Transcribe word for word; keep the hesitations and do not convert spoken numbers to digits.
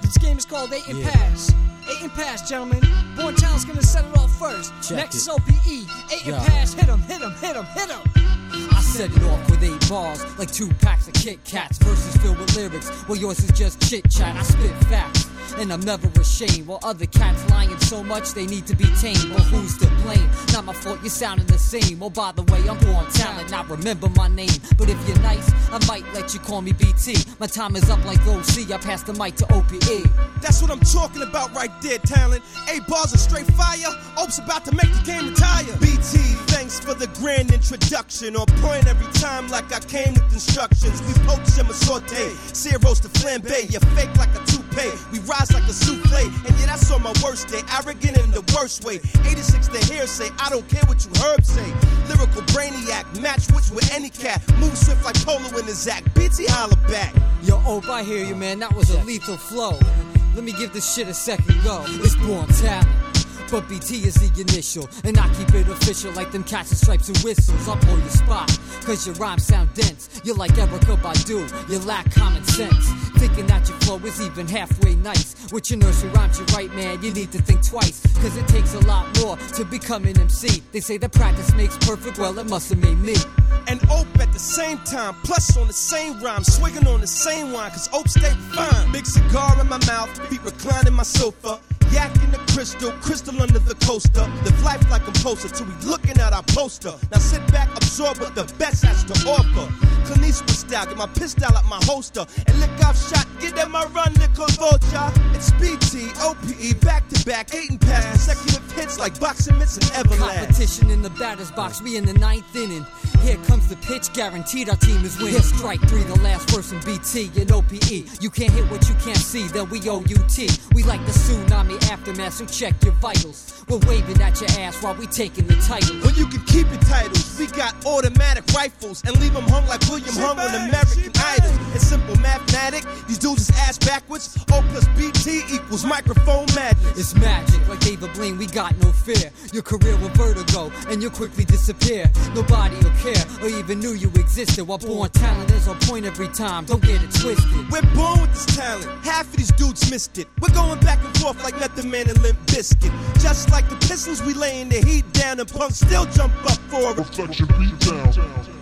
This game is called Eight and Yeah. Pass. Eight and Pass, gentlemen. Born Talent's gonna set it off first. Check Next it. is O P E. Eight Yeah. and Pass. Hit 'em, hit 'em, hit 'em, hit 'em. I set it off with eight bars, like two packs of Kit Kats. Verses filled with lyrics, well yours is just chit chat. I spit facts, and I'm never ashamed. While other cats lying so much they need to be tamed. Well, who's to blame? Not my fault, you're sounding the same. Oh, by the way, I'm Born Talent, not remember my name. But if you're nice, I might let you call me B T. My time is up like O C, I pass the mic to O P E. That's what I'm talking about right there, talent. Eight bars of straight fire. Ope's about to make the game retire. B T, thanks for the grand introduction. On point every time like I came with instructions. We poach them a saute, sear roast to flambe. You're fake like a toupee. We rise like a souffle. And yeah, that's on my worst day. Arrogant in the worst way. eighty-six the hearsay. I don't care what you heard say. Lyrical brainiac. Match wits with any cat. Move swift like Polo in the Zack. B T holla back. Yo, Ope, I hear you, man. That was a lethal flow. Let me give this shit a second go. It's Born Talent, but B T is the initial, and I keep it official like them cats and stripes and whistles. I'll blow your spot, cause your rhymes sound dense. You're like Erykah Badu, you lack common sense. Thinking that your flow is even halfway nice. With your nursery rhymes you write, man, you need to think twice. Cause it takes a lot more to become an M C. They say that practice makes perfect, well it must have made me. And Ope at the same time, plus on the same rhyme, swigging on the same wine, cause Ope stay fine. Big cigar in my mouth, feet reclining my sofa. Yak in the crystal, crystal under the coaster. Live life like I'm posted till we looking at our poster. Now sit back, absorb what the best has to offer. Clint Eastwood style, get my pistol out my holster. And lick off shot, get them my run, lick on vulture. It's B T, O P E, back to back, eight and pass. Consecutive hits like boxing mitts and Everlast. Competition in the batter's box, we in the ninth inning. Here comes the pitch, guaranteed our team is winning. Here's strike three, the last person B T and O P E. You can't hit what you can't see, then we O U T. We like the tsunami aftermath, so check your vitals. We're waving at your ass while we taking the title. Well, you can keep your titles. We got automatic rifles and leave them hung like William hung on American Idol. It's simple mathematic. These dudes is ass backwards. O plus B T equals microphone madness. It's magic, like David Blaine, we got no fear. Your career will vertigo, and you'll quickly disappear. Nobody will care, or even knew you existed. While Born Talent is on point every time, don't get it twisted. We're born with this talent. Half of these dudes missed it. We're going back and forth like Method Man and Limp Bizkit. Just like the Pistons, we laying the heat down, and punks still jump up for it. Reflection beat down.